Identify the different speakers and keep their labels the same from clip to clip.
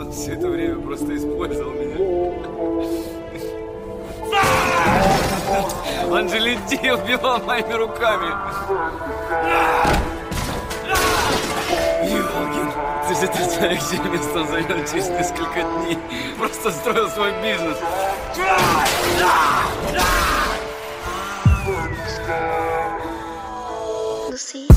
Speaker 1: Он все это время просто использовал меня. Он же людей убивал моими руками. Йогин, ты же человек, чье место он займет через несколько дней. Просто строил свой бизнес.
Speaker 2: Lucy.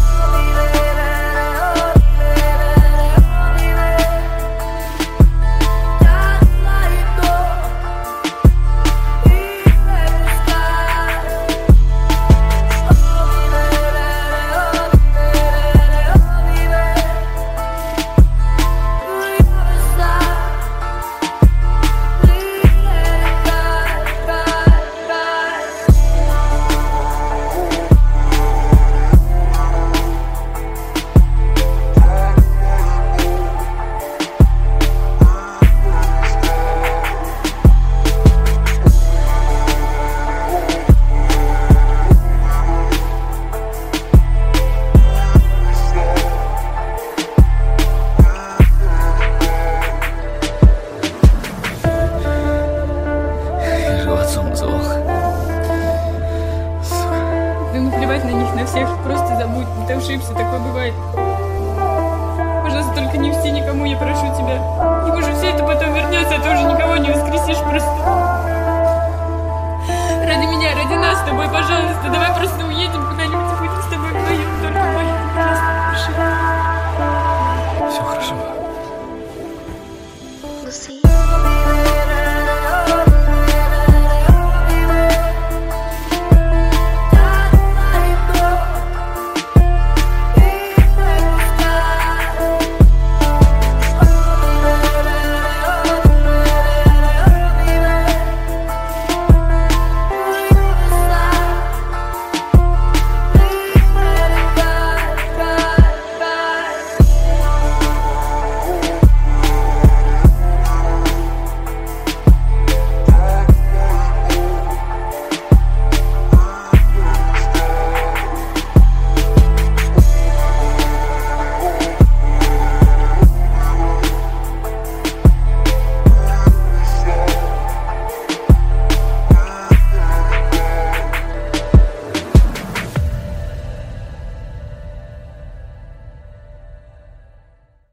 Speaker 3: Наплевать на них, на всех, просто забудь, ты ошибся, такое бывает. Пожалуйста, только не все, никому, я прошу тебя. Ему же все это потом вернется, а ты уже никого не воскресишь просто. Ради меня, ради нас с тобой, пожалуйста, давай просто уедем куда-нибудь и будем с тобой вдвоем, только вдвоем, пожалуйста, прошу.
Speaker 1: Все хорошо.